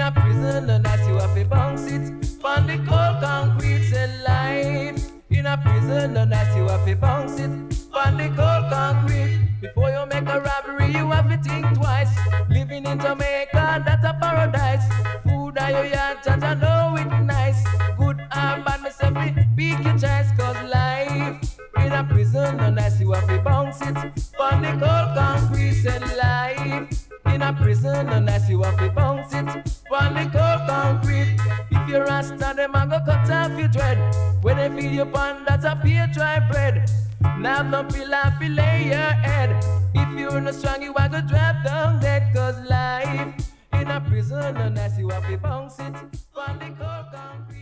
a prison, and as you have to bounce it on the cold concrete. Say life in a prison, and as you have to bounce it on the cold concrete. Before you make a robbery, you have to think twice. Living in Jamaica, that's a paradise. Food are your yard, judge, I know it nice. Good or bad, myself, pick your choice. Cause life in a prison, and as you have to bounce it on the cold concrete. Say life in a prison, and as you have to bounce it on the cold concrete. If you're a star, them a go cut off your dread. When they feed you pan, that's a pure dry bread. Now don't feel like you lay your head. If you're not strong, you are gonna drop down dead. Cause life in a prison, and as you have to bounce it on the cold concrete.